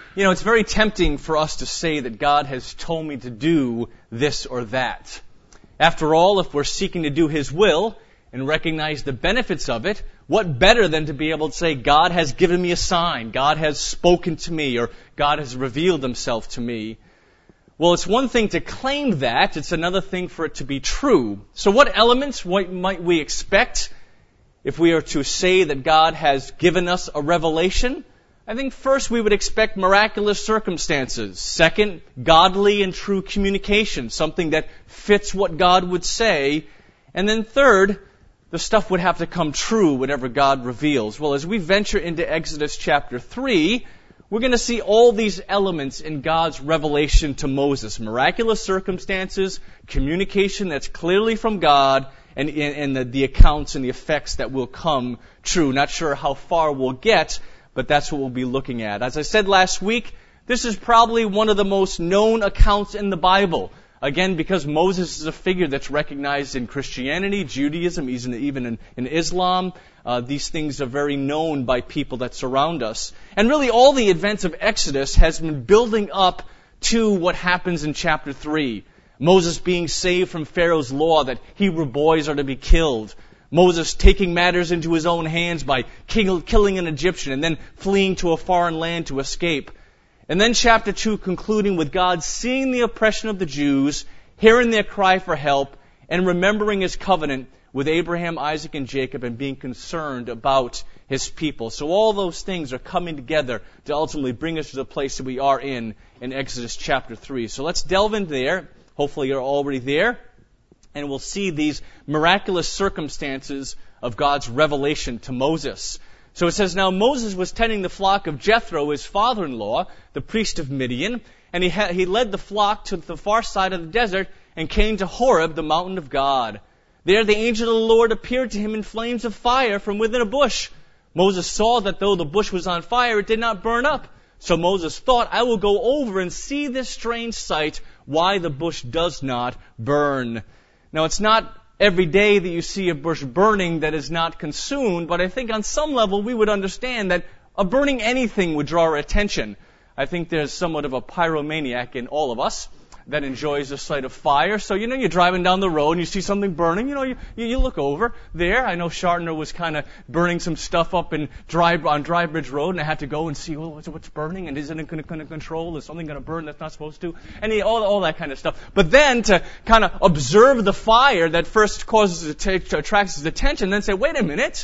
You know, it's very tempting for us to say that God has told me to do this or that. After all, if we're seeking to do His will and recognize the benefits of it, what better than to be able to say, God has given me a sign, God has spoken to me, or God has revealed Himself to me. Well, it's one thing to claim that, it's another thing for it to be true. So what elements might we expect if we are to say that God has given us a revelation? I think first we would expect miraculous circumstances. Second, godly and true communication, something that fits what God would say. And then third, the stuff would have to come true, whatever God reveals. Well, as we venture into Exodus chapter 3, we're going to see all these elements in God's revelation to Moses. Miraculous circumstances, communication that's clearly from God, and the accounts and the effects that will come true. Not sure how far we'll get, but that's what we'll be looking at. As I said last week, this is probably one of the most known accounts in the Bible. Again, because Moses is a figure that's recognized in Christianity, Judaism, even in Islam. These things are very known by people that surround us. And really all the events of Exodus has been building up to what happens in chapter 3. Moses being saved from Pharaoh's law that Hebrew boys are to be killed. Moses taking matters into his own hands by killing an Egyptian and then fleeing to a foreign land to escape. And then chapter 2 concluding with God seeing the oppression of the Jews, hearing their cry for help, and remembering His covenant with Abraham, Isaac, and Jacob, and being concerned about His people. So all those things are coming together to ultimately bring us to the place that we are in Exodus chapter 3. So let's delve in there. Hopefully you're already there. And we'll see these miraculous circumstances of God's revelation to Moses. So it says, now Moses was tending the flock of Jethro, his father-in-law, the priest of Midian, and he led the flock to the far side of the desert and came to Horeb, the mountain of God. There the angel of the Lord appeared to him in flames of fire from within a bush. Moses saw that though the bush was on fire, it did not burn up. So Moses thought, I will go over and see this strange sight, why the bush does not burn. Now, it's not every day that you see a bush burning that is not consumed, but I think on some level we would understand that a burning anything would draw our attention. I think there's somewhat of a pyromaniac in all of us that enjoys the sight of fire. So, you're driving down the road and you see something burning, you look over there. I know Shartner was kind of burning some stuff up on Dry Bridge Road, and I had to go and see, what's burning, and isn't it going to control? Is something going to burn that's not supposed to? And all that kind of stuff. But then to kind of observe the fire that first attracts his attention, then say, wait a minute,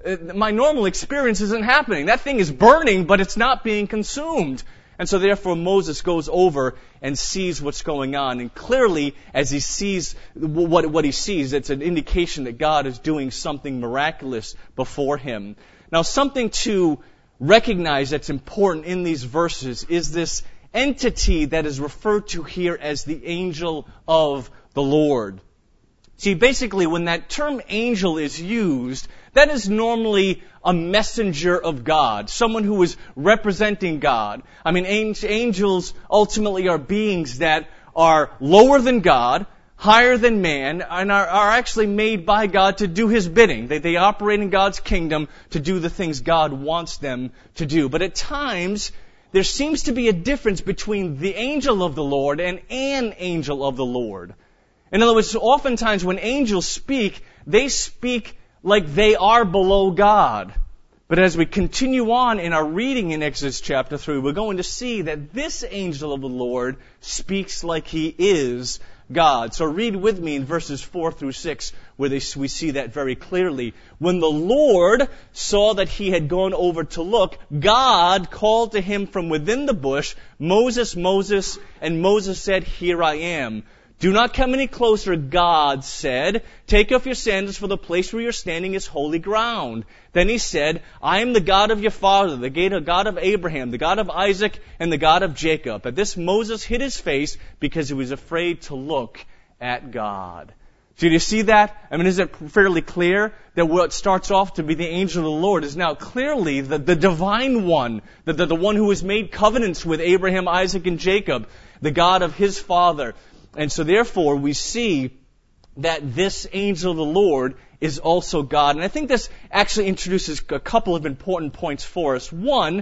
my normal experience isn't happening. That thing is burning, but it's not being consumed. And so therefore Moses goes over and sees what's going on. And clearly, as he sees what he sees, it's an indication that God is doing something miraculous before him. Now, something to recognize that's important in these verses is this entity that is referred to here as the angel of the Lord. See, basically, when that term angel is used, that is normally a messenger of God, someone who is representing God. I mean, angels ultimately are beings that are lower than God, higher than man, and are actually made by God to do His bidding. They operate in God's kingdom to do the things God wants them to do. But at times, there seems to be a difference between the angel of the Lord and an angel of the Lord. In other words, oftentimes when angels speak, they speak like they are below God. But as we continue on in our reading in Exodus chapter 3, we're going to see that this angel of the Lord speaks like he is God. So read with me in verses 4 through 6, where we see that very clearly. When the Lord saw that he had gone over to look, God called to him from within the bush, Moses, Moses, and Moses said, Here I am. Do not come any closer, God said. Take off your sandals, for the place where you're standing is holy ground. Then he said, I am the God of your father, the God of Abraham, the God of Isaac, and the God of Jacob. At this Moses hid his face because he was afraid to look at God. So do you see that? I mean, is it fairly clear that what starts off to be the angel of the Lord is now clearly the divine one, the one who has made covenants with Abraham, Isaac, and Jacob, the God of his father. And so therefore we see that this angel of the Lord is also God. And I think this actually introduces a couple of important points for us. One,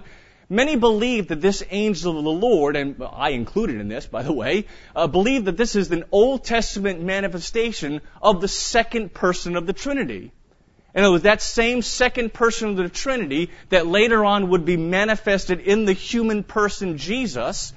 Many believe that this angel of the Lord, and I included in this, by the way, believe that this is an Old Testament manifestation of the second person of the Trinity. And it was that same second person of the Trinity that later on would be manifested in the human person Jesus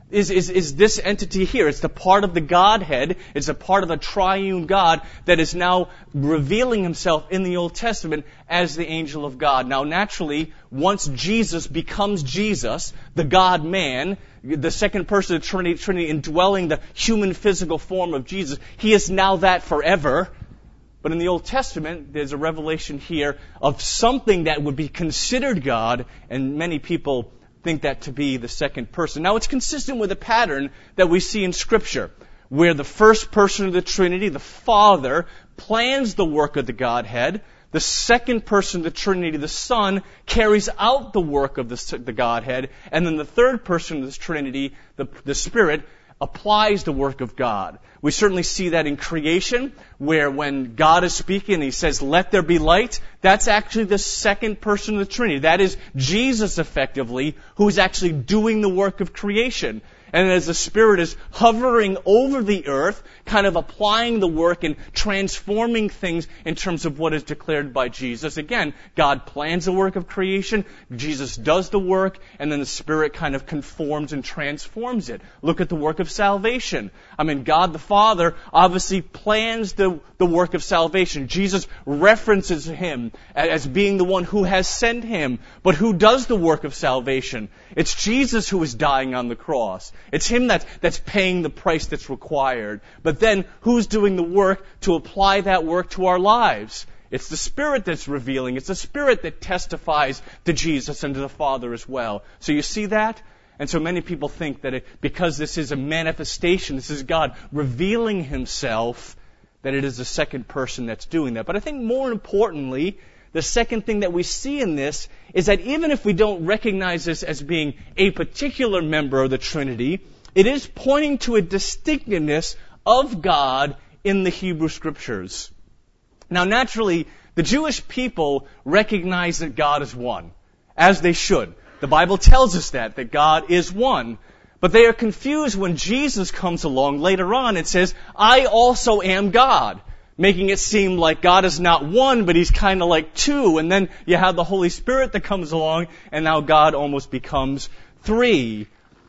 is this entity here. It's the part of the Godhead. It's a part of a triune God that is now revealing himself in the Old Testament as the angel of God. Now, naturally, once Jesus becomes Jesus, the God-man, the second person of the Trinity indwelling the human physical form of Jesus, he is now that forever. But in the Old Testament, there's a revelation here of something that would be considered God, and many people think that to be the second person. Now, it's consistent with a pattern that we see in Scripture, where the first person of the Trinity, the Father, plans the work of the Godhead. The second person of the Trinity, the Son, carries out the work of the Godhead. And then the third person of the Trinity, the Spirit, applies the work of God. We certainly see that in creation, where when God is speaking and He says, "Let there be light," that's actually the second person of the Trinity. That is Jesus, effectively, who is actually doing the work of creation. And as the Spirit is hovering over the earth, kind of applying the work and transforming things in terms of what is declared by Jesus. Again, God plans the work of creation, Jesus does the work, and then the Spirit kind of conforms and transforms it. Look at the work of salvation. I mean, God the Father obviously plans the work of salvation. Jesus references Him as being the one who has sent Him. But who does the work of salvation? It's Jesus who is dying on the cross. It's Him that's paying the price that's required. But then, who's doing the work to apply that work to our lives? It's the Spirit that's revealing. It's the Spirit that testifies to Jesus and to the Father as well. So you see that? And so many people think that because this is a manifestation, this is God revealing Himself, that it is the second person that's doing that. But I think more importantly, the second thing that we see in this is that even if we don't recognize this as being a particular member of the Trinity, it is pointing to a distinctiveness of God in the Hebrew Scriptures. Now, naturally, the Jewish people recognize that God is one, as they should. The Bible tells us that God is one. But they are confused when Jesus comes along later on and says, "I also am God," making it seem like God is not one, but He's kind of like two. And then you have the Holy Spirit that comes along, and now God almost becomes three.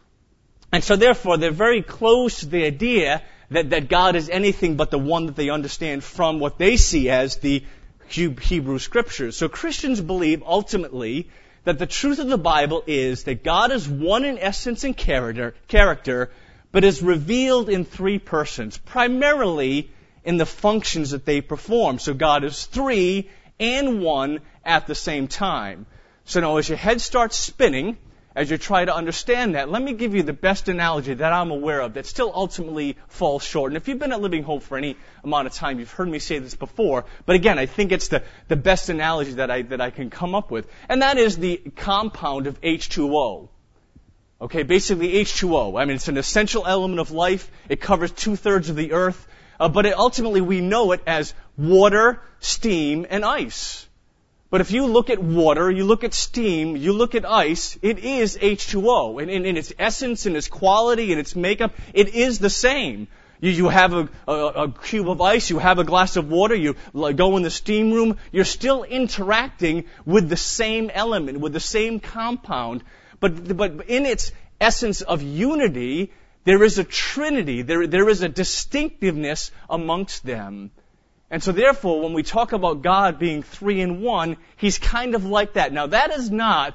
And so therefore, they're very close to the idea that God is anything but the one that they understand from what they see as the Hebrew Scriptures. So Christians believe ultimately that the truth of the Bible is that God is one in essence and character, but is revealed in three persons, primarily in the functions that they perform. So God is three and one at the same time. So now as your head starts spinning, as you try to understand that, let me give you the best analogy that I'm aware of that still ultimately falls short. And if you've been at Living Hope for any amount of time, you've heard me say this before. But again, I think it's the best analogy that I can come up with. And that is the compound of H2O. Okay, basically H2O. I mean, it's an essential element of life. It covers 2/3 of the earth. But ultimately we know it as water, steam, and ice. But if you look at water, you look at steam, you look at ice, it is H2O. And in its essence, in its quality, in its makeup, it is the same. You have a cube of ice, you have a glass of water, you go in the steam room, you're still interacting with the same element, with the same compound. But in its essence of unity, there is a trinity, there is a distinctiveness amongst them. And so therefore, when we talk about God being three in one, He's kind of like that. Now that is not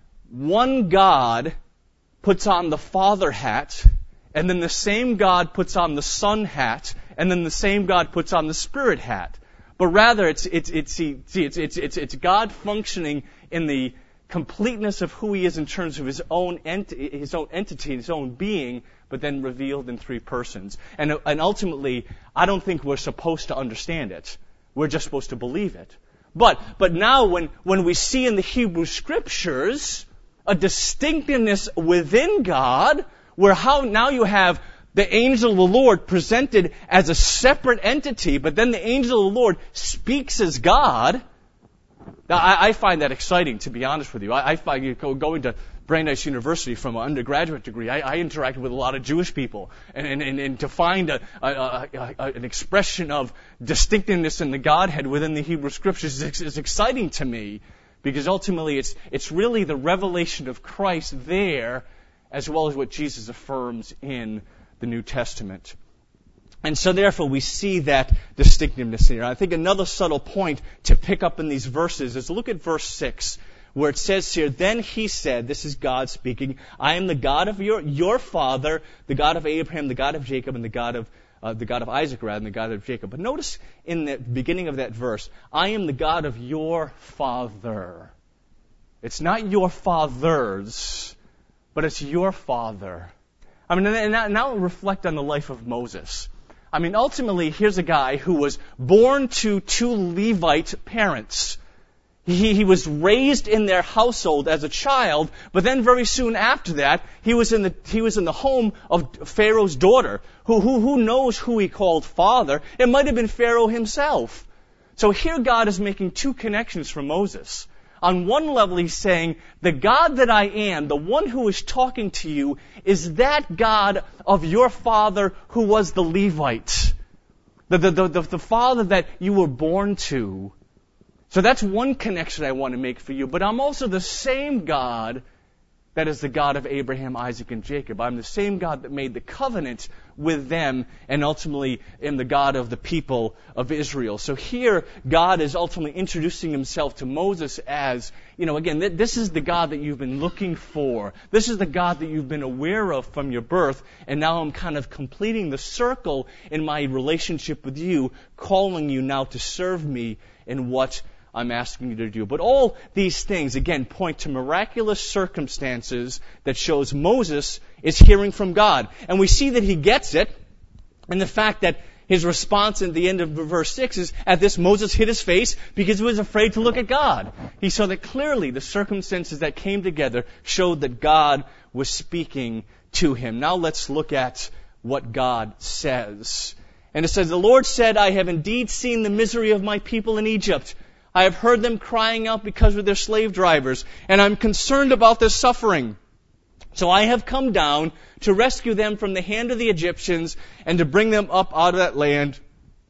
one God puts on the Father hat, and then the same God puts on the Son hat, and then the same God puts on the Spirit hat. But rather, it's God functioning in the completeness of who He is in terms of His own entity, His own being, but then revealed in three persons. And ultimately, I don't think we're supposed to understand it. We're just supposed to believe it. But now when we see in the Hebrew Scriptures a distinctiveness within God, where now you have the angel of the Lord presented as a separate entity, but then the angel of the Lord speaks as God. Now, I find that exciting, to be honest with you. I find going Brandeis University from an undergraduate degree, I interacted with a lot of Jewish people. And to find an expression of distinctiveness in the Godhead within the Hebrew Scriptures is exciting to me, because ultimately it's really the revelation of Christ there, as well as what Jesus affirms in the New Testament. And so therefore we see that distinctiveness here. I think another subtle point to pick up in these verses is look at verse 6, where it says here, "Then he said," this is God speaking, "I am the God of your father, the God of Abraham, the God of Jacob, and the God of Isaac, rather, and the God of Jacob." But notice in the beginning of that verse, "I am the God of your father." It's not your fathers, but it's your father. I mean, and now reflect on the life of Moses. I mean, ultimately, here's a guy who was born to two Levite parents. He was raised in their household as a child, but then very soon after that, he was in the home of Pharaoh's daughter, who knows who he called father. It might have been Pharaoh himself. So here God is making two connections for Moses. On one level, he's saying, the God that I am, the one who is talking to you, is that God of your father who was the Levite. The father that you were born to. So that's one connection I want to make for you. But I'm also the same God that is the God of Abraham, Isaac, and Jacob. I'm the same God that made the covenant with them, and ultimately am the God of the people of Israel. So here, God is ultimately introducing himself to Moses as, again, this is the God that you've been looking for. This is the God that you've been aware of from your birth, and now I'm kind of completing the circle in my relationship with you, calling you now to serve me in what I'm asking you to do. But all these things, again, point to miraculous circumstances that shows Moses is hearing from God. And we see that he gets it in the fact that his response at the end of verse 6 is, at this Moses hid his face because he was afraid to look at God. He saw that clearly the circumstances that came together showed that God was speaking to him. Now let's look at what God says. And it says, "The Lord said, I have indeed seen the misery of my people in Egypt. I have heard them crying out because of their slave drivers, and I'm concerned about their suffering. So I have come down to rescue them from the hand of the Egyptians and to bring them up out of that land,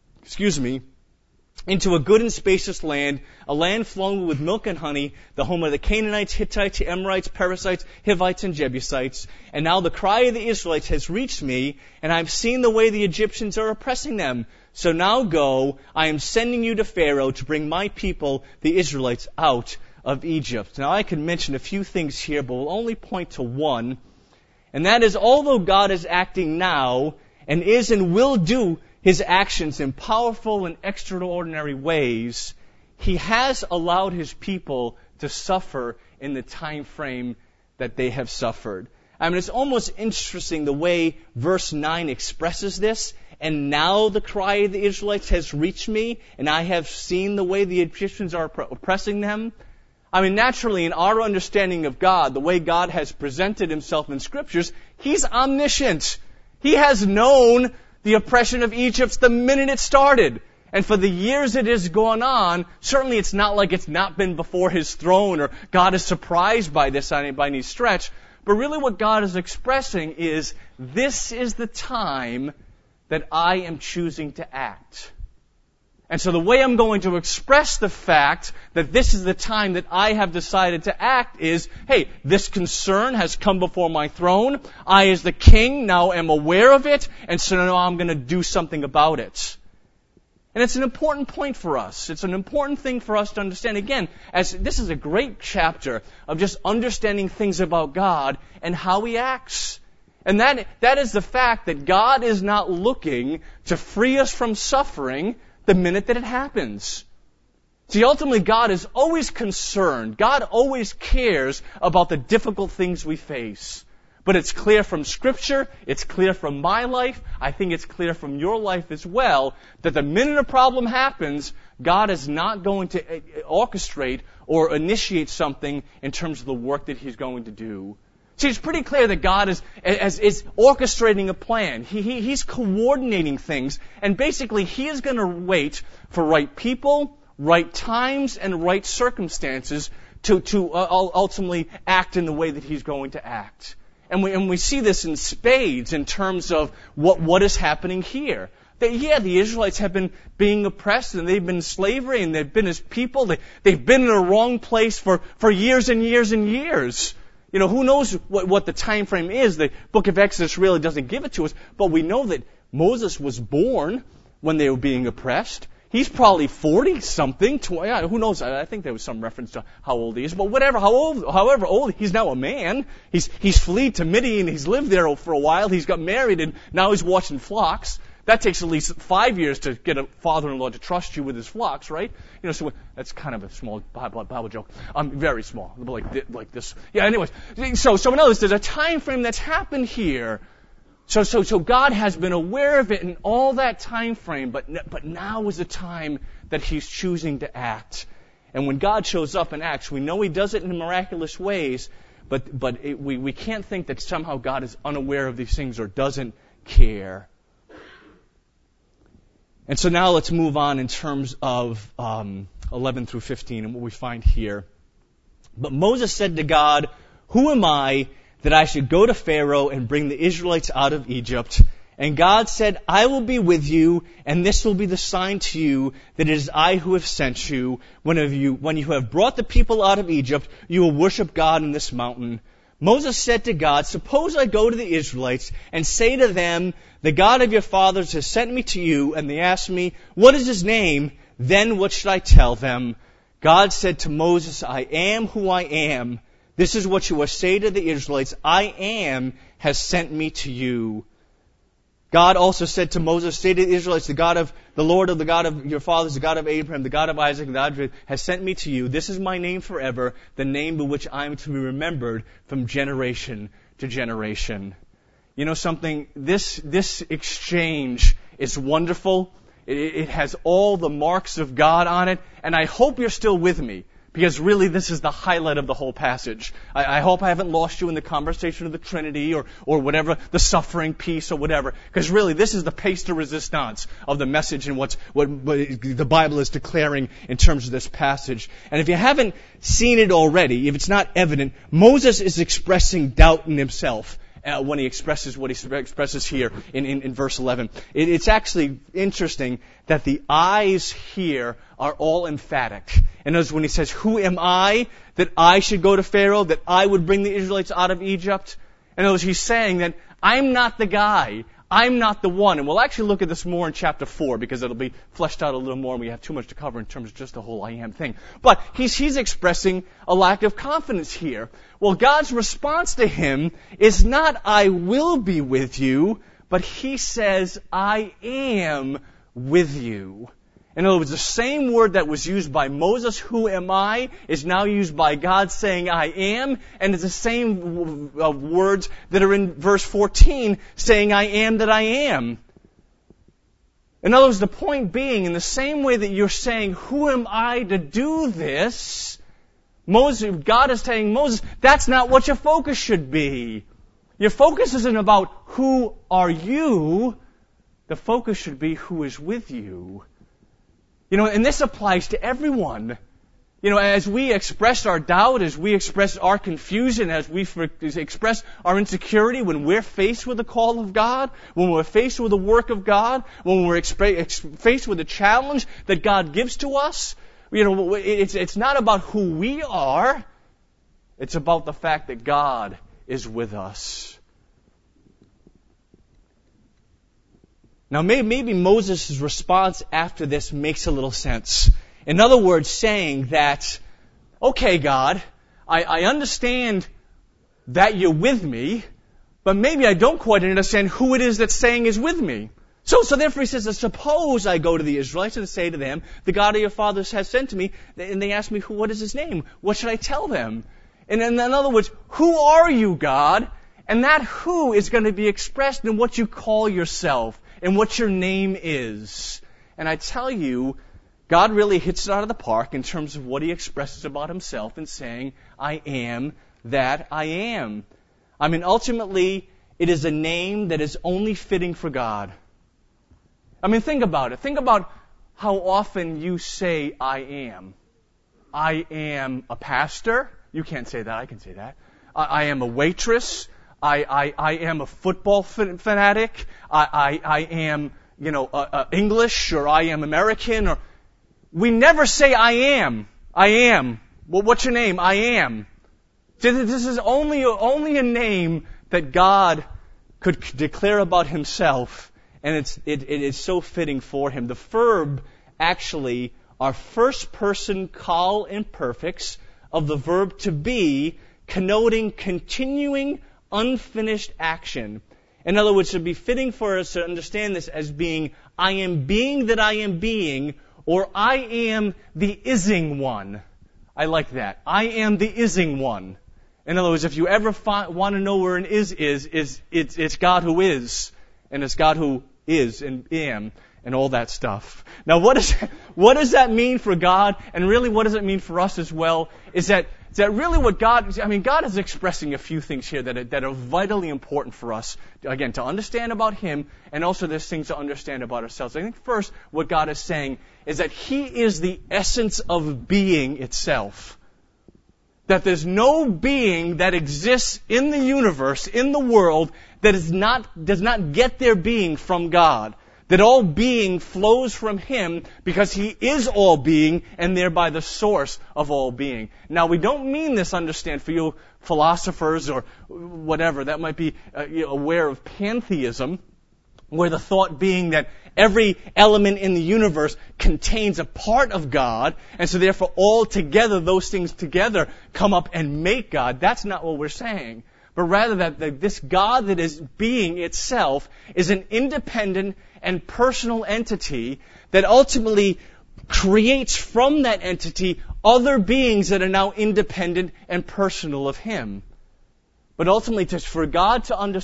into a good and spacious land, a land flowing with milk and honey, the home of the Canaanites, Hittites, Amorites, Perizzites, Hivites, and Jebusites. And now the cry of the Israelites has reached me, and I've seen the way the Egyptians are oppressing them. So now go, I am sending you to Pharaoh to bring my people, the Israelites, out of Egypt." Now I can mention a few things here, but we'll only point to one. And that is, although God is acting now, and is and will do his actions in powerful and extraordinary ways, he has allowed his people to suffer in the time frame that they have suffered. I mean, it's almost interesting the way verse 9 expresses this. "And now the cry of the Israelites has reached me, and I have seen the way the Egyptians are oppressing them." I mean, naturally, in our understanding of God, the way God has presented himself in Scriptures, he's omniscient. He has known the oppression of Egypt the minute it started. And for the years it has gone on, certainly it's not like it's not been before his throne, or God is surprised by this by any stretch. But really what God is expressing is, this is the time that I am choosing to act. And so the way I'm going to express the fact that this is the time that I have decided to act is, hey, this concern has come before my throne. I, as the king, now am aware of it, and so now I'm going to do something about it. And it's an important point for us. It's an important thing for us to understand. Again, as this is a great chapter of just understanding things about God and how he acts. And that is the fact that God is not looking to free us from suffering the minute that it happens. See, ultimately, God is always concerned. God always cares about the difficult things we face. But it's clear from Scripture, it's clear from my life, I think it's clear from your life as well, that the minute a problem happens, God is not going to orchestrate or initiate something in terms of the work that he's going to do. See, it's pretty clear that God is orchestrating a plan. He's coordinating things. And basically, he is going to wait for right people, right times, and right circumstances to ultimately act in the way that he's going to act. And we see this in spades in terms of what is happening here. The Israelites have been being oppressed, and they've been in slavery, and they've been as people. They've been in the wrong place for years and years and years. Who knows what the time frame is? The book of Exodus really doesn't give it to us, but we know that Moses was born when they were being oppressed. He's probably 40-something. Who knows? I think there was some reference to how old he is. But however old, he's now a man. He's fled to Midian. He's lived there for a while. He's got married, and now he's watching flocks. That takes at least 5 years to get a father-in-law to trust you with his flocks, right? So that's kind of a small Bible joke. Very small, like this. Yeah. Anyways, so in other words, there's a time frame that's happened here. So God has been aware of it in all that time frame, but now is the time that He's choosing to act. And when God shows up and acts, we know He does it in miraculous ways, but we can't think that somehow God is unaware of these things or doesn't care. And so now let's move on in terms of 11 through 15 and what we find here. But Moses said to God, "Who am I that I should go to Pharaoh and bring the Israelites out of Egypt?" And God said, "I will be with you, and this will be the sign to you that it is I who have sent you. When you have brought the people out of Egypt, you will worship God in this mountain." Moses said to God, "Suppose I go to the Israelites and say to them, 'The God of your fathers has sent me to you,' and they ask me, 'What is His name?' Then what should I tell them?" God said to Moses, "I am who I am. This is what you will say to the Israelites, 'I am has sent me to you.'" God also said to Moses, "Say to the Israelites, the God of your fathers, the God of Abraham, the God of Isaac, the God of Jacob, has sent me to you. This is my name forever, the name by which I am to be remembered from generation to generation." You know something? This exchange is wonderful. It has all the marks of God on it, and I hope you're still with me. Because really, this is the highlight of the whole passage. I hope I haven't lost you in the conversation of the Trinity or whatever, the suffering piece or whatever. Because really, this is the pièce de résistance of the message and what the Bible is declaring in terms of this passage. And if you haven't seen it already, if it's not evident, Moses is expressing doubt in himself when he expresses what he expresses here in verse 11. It's actually interesting that the I's here are all emphatic. And notice when he says, "Who am I that I should go to Pharaoh, that I would bring the Israelites out of Egypt?" And notice he's saying that I'm not the guy. I'm not the one. And we'll actually look at this more in chapter 4 because it'll be fleshed out a little more and we have too much to cover in terms of just the whole I am thing. But he's expressing a lack of confidence here. Well, God's response to him is not, "I will be with you," but He says, "I am with you." In other words, the same word that was used by Moses, "Who am I?" is now used by God saying, "I am," and it's the same words that are in verse 14 saying, "I am that I am." In other words, the point being, in the same way that you're saying, "Who am I to do this?" God is telling Moses, that's not what your focus should be. Your focus isn't about who are you. The focus should be who is with you. And this applies to everyone. As we express our doubt, as we express our confusion, as we express our insecurity when we're faced with the call of God, when we're faced with the work of God, when we're faced with the challenge that God gives to us, it's not about who we are. It's about the fact that God is with us. Now, maybe Moses' response after this makes a little sense. In other words, saying that, "Okay, God, I understand that you're with me, but maybe I don't quite understand who it is that's saying is with me." So therefore he says, "Suppose I go to the Israelites and say to them, 'The God of your fathers has sent to me,' and they ask me, 'What is His name?' What should I tell them?" And in other words, who are you, God? And that who is going to be expressed in what you call yourself and what your name is. And I tell you, God really hits it out of the park in terms of what He expresses about Himself in saying, "I am that I am." Ultimately, it is a name that is only fitting for God. Think about it. Think about how often you say, "I am." I am a pastor. You can't say that. I can say that. I am a waitress. I am a football fanatic. I am, English, or I am American, or we never say I am. I am. Well, what's your name? I am. This is only a name that God could declare about Himself, and it is so fitting for Him. The verb actually are first person call imperfects of the verb to be, connoting continuing unfinished action. In other words, it would be fitting for us to understand this as being, I am being that I am being, or I am the ising one. I like that. I am the ising one. In other words, if you ever want to know where an is, it's God who is, and it's God who is and am, and all that stuff. Now, what does that mean for God, and really what does it mean for us as well? Is that really what God is expressing a few things here that are vitally important for us, again, to understand about Him, and also there's things to understand about ourselves. I think first, what God is saying is that He is the essence of being itself. That there's no being that exists in the universe, in the world, that does not get their being from God. That all being flows from Him because He is all being and thereby the source of all being. Now, we don't mean this, understand, for you philosophers or whatever that might be aware of pantheism, where the thought being that every element in the universe contains a part of God, and so therefore all together, those things together come up and make God. That's not what we're saying. But rather that this God that is being itself is an independent and personal entity that ultimately creates from that entity other beings that are now independent and personal of Him. But ultimately, for God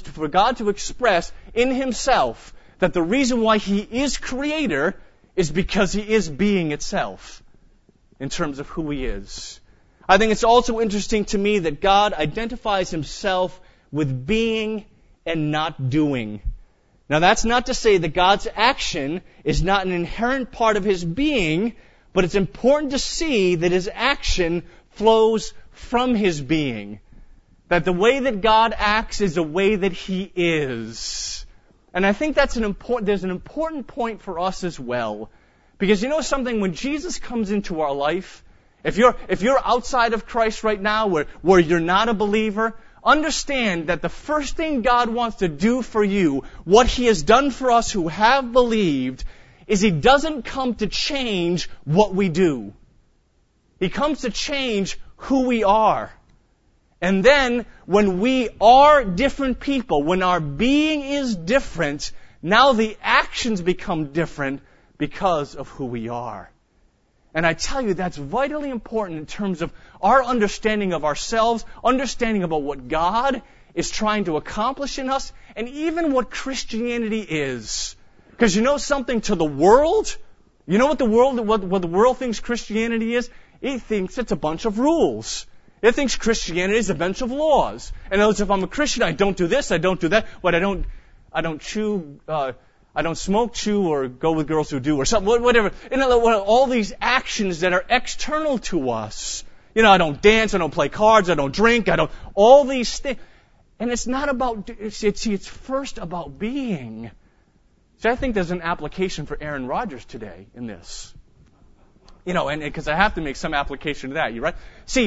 to express in Himself that the reason why He is Creator is because He is being itself in terms of who He is. I think it's also interesting to me that God identifies Himself with being and not doing. Now, that's not to say that God's action is not an inherent part of His being, but it's important to see that His action flows from His being. That the way that God acts is the way that He is. And I think there's an important point for us as well. Because you know something, when Jesus comes into our life, if you're outside of Christ right now, where you're not a believer, understand that the first thing God wants to do for you, what He has done for us who have believed, is He doesn't come to change what we do. He comes to change who we are. And then, when we are different people, when our being is different, now the actions become different because of who we are. And I tell you, that's vitally important in terms of our understanding of ourselves, understanding about what God is trying to accomplish in us, and even what Christianity is. Because you know something, to the world, you know what the world thinks Christianity is? It thinks it's a bunch of rules. It thinks Christianity is a bunch of laws. And if I'm a Christian, I don't do this, I don't do that. I don't chew, I don't smoke, chew, or go with girls who do, or something, whatever. All these actions that are external to us. I don't dance, I don't play cards, I don't drink, all these things. And it's not about, it's first about being. See, I think there's an application for Aaron Rodgers today in this. And because I have to make some application to that, you right? See,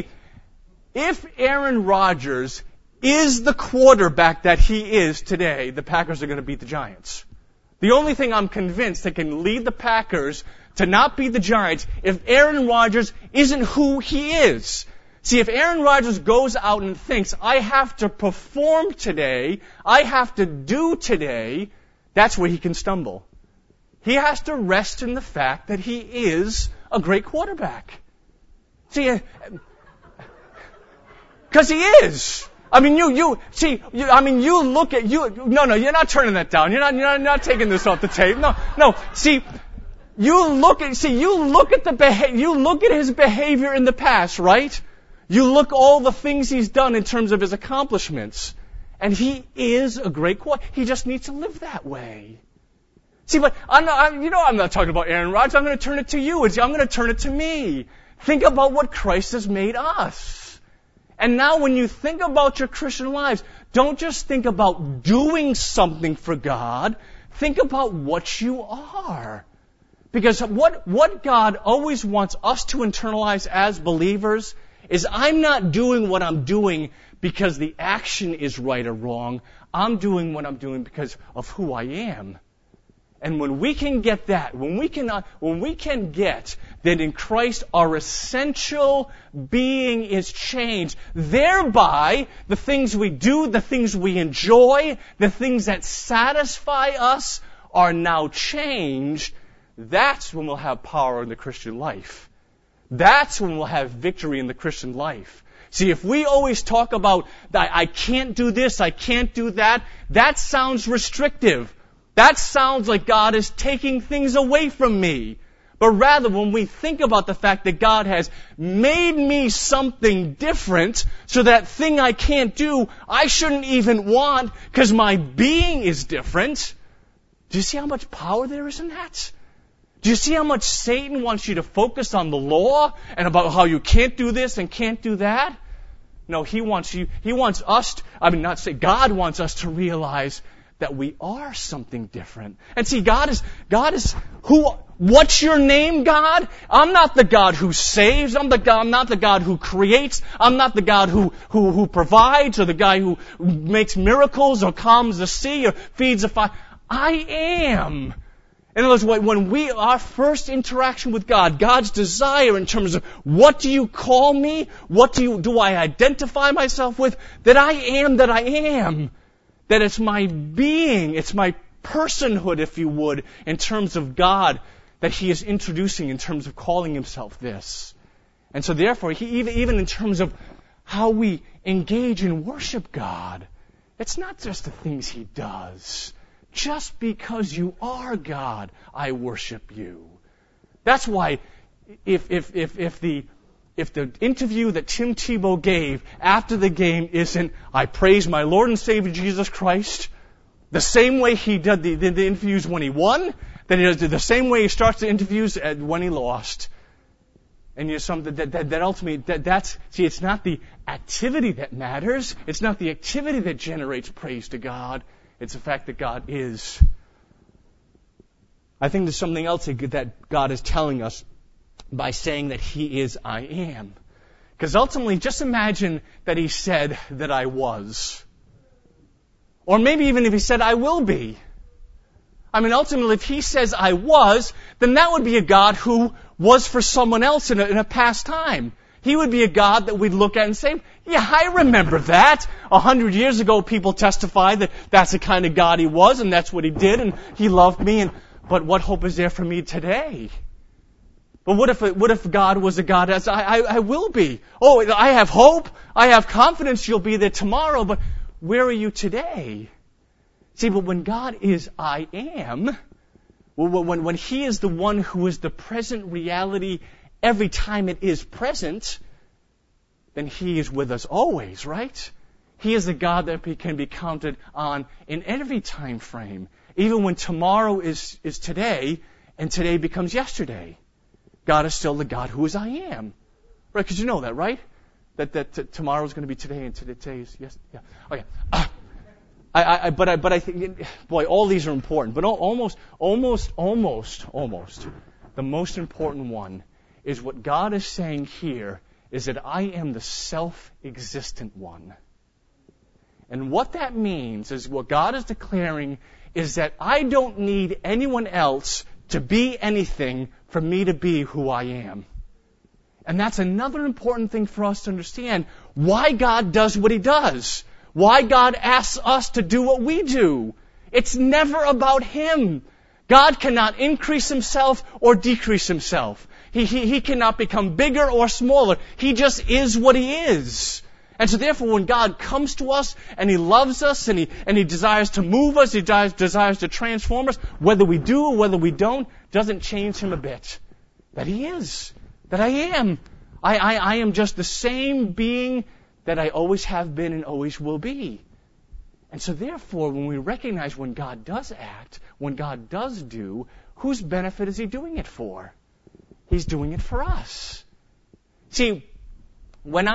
if Aaron Rodgers is the quarterback that he is today, the Packers are going to beat the Giants. The only thing I'm convinced that can lead the Packers to not beat the Giants, if Aaron Rodgers isn't who he is. See, if Aaron Rodgers goes out and thinks, I have to perform today, I have to do today, that's where he can stumble. He has to rest in the fact that he is a great quarterback. See, because he is. You look at No, you're not turning that down. You're not taking this off the tape. No. See, you look at his behavior in the past, right? You look all the things he's done in terms of his accomplishments, and he is a great quarterback. He just needs to live that way. See, but I'm not talking about Aaron Rodgers. I'm going to turn it to you. I'm going to turn it to me. Think about what Christ has made us. And now when you think about your Christian lives, don't just think about doing something for God. Think about what you are. Because what God always wants us to internalize as believers is I'm not doing what I'm doing because the action is right or wrong. I'm doing what I'm doing because of who I am. And when we can get that, when we can get that in Christ our essential being is changed, thereby the things we do, the things we enjoy, the things that satisfy us are now changed, that's when we'll have power in the Christian life. That's when we'll have victory in the Christian life. See, if we always talk about, I can't do this, I can't do that, that sounds restrictive. That sounds like God is taking things away from me. But rather, when we think about the fact that God has made me something different, so that thing I can't do, I shouldn't even want, because my being is different. Do you see how much power there is in that? Do you see how much Satan wants you to focus on the law and about how you can't do this and can't do that? No, God wants us to realize that we are something different. And see, God is who, what's your name, God? I'm not the God who saves. I'm not the God who creates. I'm not the God who provides or the guy who makes miracles or calms the sea or feeds the fire. I am. In other words, when our first interaction with God, God's desire in terms of what do you call me? What do I identify myself with? That I am that I am. That it's my being, it's my personhood, if you would, in terms of God, that He is introducing in terms of calling Himself this. And so therefore, even in terms of how we engage and worship God, it's not just the things He does. Just because you are God, I worship you. That's why if the interview that Tim Tebow gave after the game isn't, I praise my Lord and Savior Jesus Christ, the same way he did the interviews when he won, then he does the same way he starts the interviews when he lost. And it's not the activity that matters. It's not the activity that generates praise to God. It's the fact that God is. I think there's something else that God is telling us by saying that He is I am. Because ultimately, just imagine that He said that I was. Or maybe even if He said I will be. I mean, ultimately, if He says I was, then that would be a God who was for someone else in a past time. He would be a God that we'd look at and say, yeah, I remember that. 100 years ago, people testified that that's the kind of God He was, and that's what He did, and He loved me, but what hope is there for me today? But what if God was a God as I will be? Oh, I have hope. I have confidence you'll be there tomorrow, but where are you today? See, but when God is I am, when He is the one who is the present reality every time it is present, then He is with us always, right? He is a God that can be counted on in every time frame, even when tomorrow is today and today becomes yesterday. God is still the God who is I am. Right? Because you know that, right? That tomorrow is going to be today and today is yes. Yeah. Okay. But I think, boy, all these are important. But almost, the most important one is what God is saying here is that I am the self-existent one. And what that means is what God is declaring is that I don't need anyone else to be anything for me to be who I am. And that's another important thing for us to understand why God does what He does. Why God asks us to do what we do. It's never about Him. God cannot increase Himself or decrease Himself. He cannot become bigger or smaller. He just is what He is. And so therefore when God comes to us and He loves us and He desires to move us, He desires to transform us, whether we do or whether we don't, doesn't change Him a bit. That He is. That I am. I am just the same being that I always have been and always will be. And so therefore, when we recognize when God does act, when God does do, whose benefit is He doing it for? He's doing it for us. See, when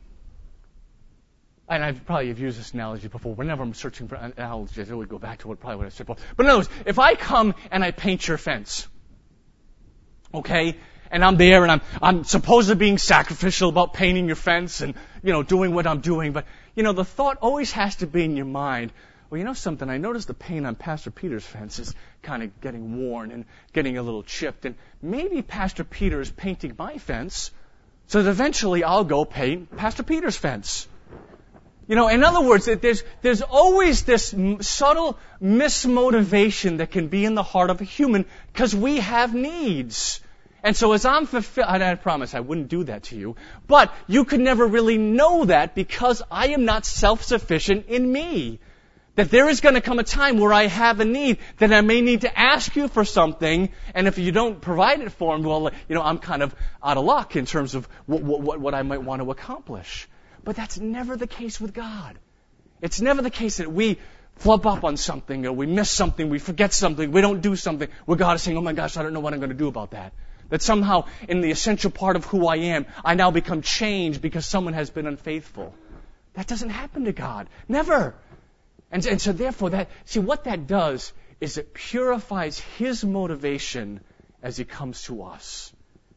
and I've probably used this analogy before. Whenever I'm searching for analogies, I always go back to what I said before. But in other words, if I come and I paint your fence, okay, and I'm there and I'm supposedly being sacrificial about painting your fence and, doing what I'm doing, but, the thought always has to be in your mind, well, you know something, I noticed the paint on Pastor Peter's fence is kind of getting worn and getting a little chipped, and maybe Pastor Peter is painting my fence, so that eventually I'll go paint Pastor Peter's fence. In other words, there's always this subtle mismotivation that can be in the heart of a human because we have needs. And so as I'm fulfilled, I promise I wouldn't do that to you, but you could never really know that because I am not self-sufficient in me. That there is going to come a time where I have a need, that I may need to ask you for something, and if you don't provide it for me, well, I'm kind of out of luck in terms of what I might want to accomplish. But that's never the case with God. It's never the case that we flub up on something, or we miss something, we forget something, we don't do something, where God is saying, oh my gosh, I don't know what I'm going to do about that. That somehow, in the essential part of who I am, I now become changed because someone has been unfaithful. That doesn't happen to God. Never. And so therefore, what that does is it purifies His motivation as He comes to us.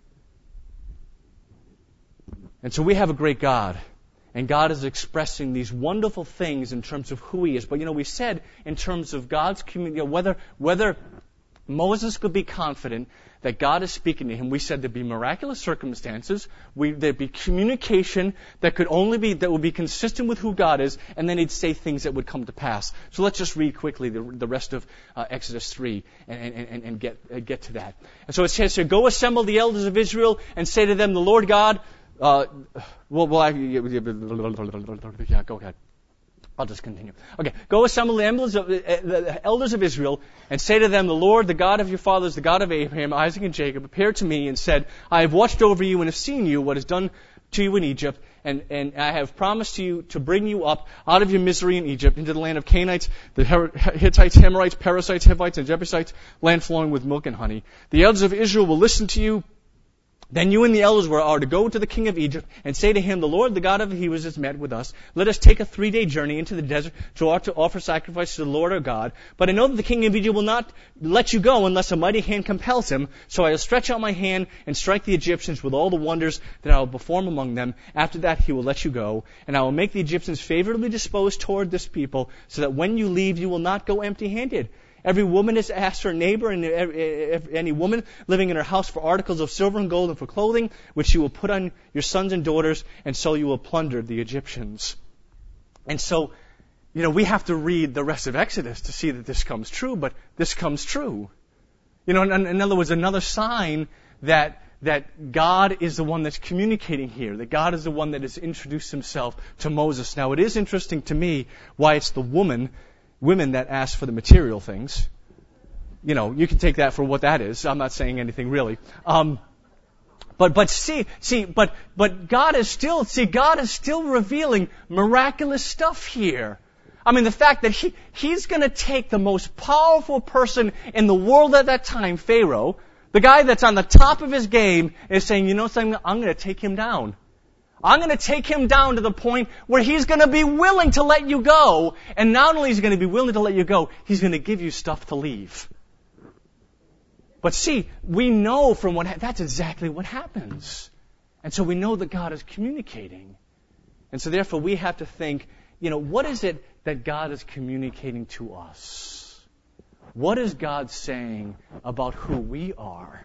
And so we have a great God. And God is expressing these wonderful things in terms of who He is. But we said in terms of God's community, whether Moses could be confident that God is speaking to him, we said there'd be miraculous circumstances, there'd be communication that would be consistent with who God is, and then He'd say things that would come to pass. So let's just read quickly the rest of Exodus 3 and get to that. And so it says here, go assemble the elders of Israel and say to them, the Lord God, yeah, go ahead. I'll just continue. Okay, go assemble the elders of Israel and say to them, the Lord, the God of your fathers, the God of Abraham, Isaac, and Jacob, appeared to me and said, I have watched over you and have seen you, what is done to you in Egypt, and I have promised to you to bring you up out of your misery in Egypt into the land of Canaanites, the Hittites, Amorites, Perizzites, Hivites, and Jebusites, land flowing with milk and honey. The elders of Israel will listen to you. Then you and the elders are to go to the king of Egypt and say to him, the Lord, the God of the Hebrews, has met with us. Let us take a 3-day journey into the desert to offer sacrifice to the Lord our God. But I know that the king of Egypt will not let you go unless a mighty hand compels him. So I will stretch out my hand and strike the Egyptians with all the wonders that I will perform among them. After that he will let you go. And I will make the Egyptians favorably disposed toward this people, so that when you leave you will not go empty-handed. Every woman is asked her neighbor and any woman living in her house for articles of silver and gold and for clothing, which you will put on your sons and daughters, and so you will plunder the Egyptians. And so, we have to read the rest of Exodus to see that this comes true, but this comes true. In other words, another sign that God is the one that's communicating here, that God is the one that has introduced Himself to Moses. Now, it is interesting to me why it's the women that ask for the material things. You can take that for what that is. I'm not saying anything really. But God is still revealing miraculous stuff here. I mean, the fact that He's going to take the most powerful person in the world at that time, Pharaoh, the guy that's on the top of his game, is saying, you know something, I'm going to take him down. I'm going to take him down to the point where he's going to be willing to let you go. And not only is he going to be willing to let you go, he's going to give you stuff to leave. But see, we know from that's exactly what happens. And so we know that God is communicating. And so therefore we have to think, what is it that God is communicating to us? What is God saying about who we are?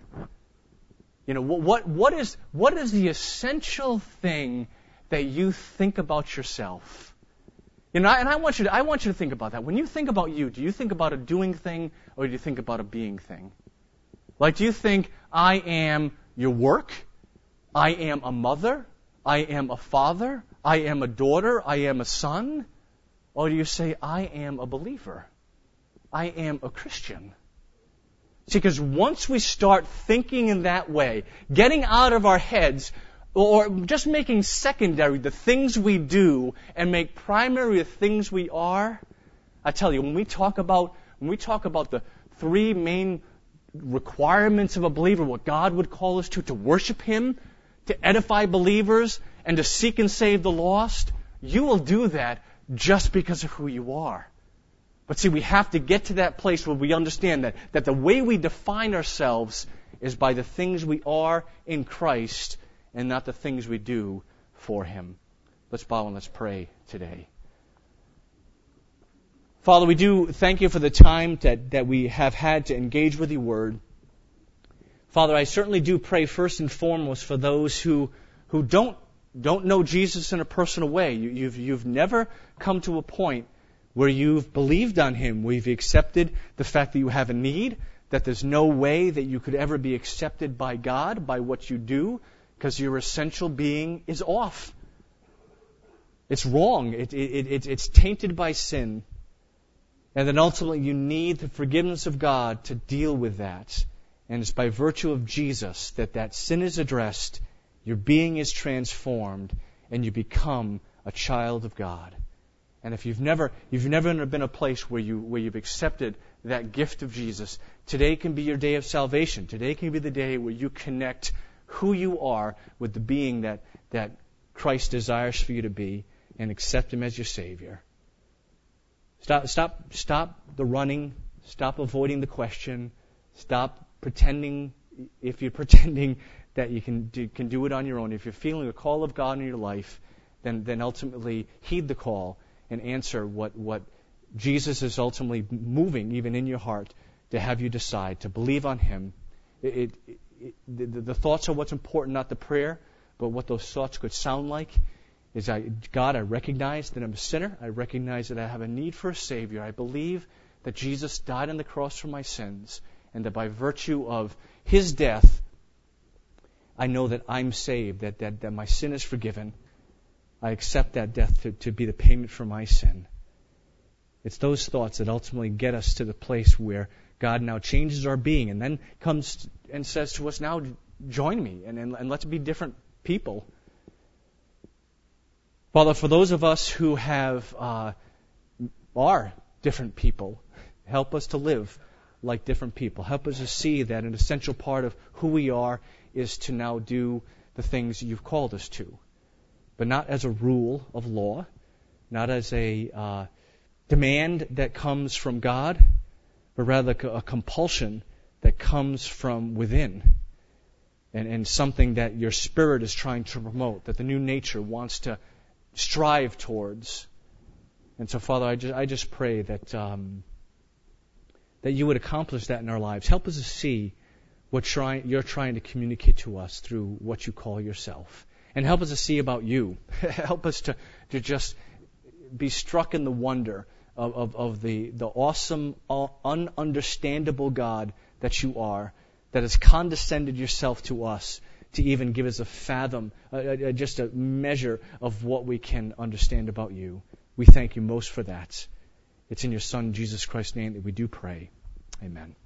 What is the essential thing that you think about yourself? And I want you to think about that. When you think about you, do you think about a doing thing or do you think about a being thing? Like, do you think, I am your work? I am a mother? I am a father? I am a daughter? I am a son? Or do you say, I am a believer? I am a Christian? See, because once we start thinking in that way, getting out of our heads, or just making secondary the things we do and make primary the things we are, I tell you, when we talk about the 3 main requirements of a believer, what God would call us to worship Him, to edify believers, and to seek and save the lost, you will do that just because of who you are. But see, we have to get to that place where we understand that the way we define ourselves is by the things we are in Christ and not the things we do for Him. Let's bow and let's pray today. Father, we do thank You for the time that we have had to engage with Your Word. Father, I certainly do pray first and foremost for those who don't know Jesus in a personal way. You've never come to a point where you've believed on Him, where you've accepted the fact that you have a need, that there's no way that you could ever be accepted by God, by what you do, because your essential being is off. It's wrong. It's tainted by sin. And then ultimately you need the forgiveness of God to deal with that. And it's by virtue of Jesus that sin is addressed, your being is transformed, and you become a child of God. And if you've never been a place where you've accepted that gift of Jesus, today can be your day of salvation. Today can be the day where you connect who you are with the being that Christ desires for you to be, and accept Him as your Savior. Stop the running. Stop avoiding the question. Stop pretending. If you're pretending that you can do it on your own, if you're feeling a call of God in your life, then ultimately heed the call and answer what Jesus is ultimately moving even in your heart to have you decide to believe on Him. The thoughts are what's important, not the prayer, but what those thoughts could sound like is, God, I recognize that I'm a sinner. I recognize that I have a need for a Savior. I believe that Jesus died on the cross for my sins, and that by virtue of His death, I know that I'm saved, that my sin is forgiven. I accept that death to be the payment for my sin. It's those thoughts that ultimately get us to the place where God now changes our being and then comes and says to us, now join me and let's be different people. Father, for those of us who are different people, help us to live like different people. Help us to see that an essential part of who we are is to now do the things You've called us to. But not as a rule of law, not as a demand that comes from God, but rather a compulsion that comes from within, and something that Your Spirit is trying to promote, that the new nature wants to strive towards. And so, Father, I just pray that You would accomplish that in our lives. Help us to see what You're trying to communicate to us through what You call Yourself. And help us to see about You. Help us to just be struck in the wonder of the awesome, ununderstandable God that You are, that has condescended Yourself to us to even give us a fathom, just a measure of what we can understand about You. We thank You most for that. It's in Your Son, Jesus Christ's name, that we do pray. Amen.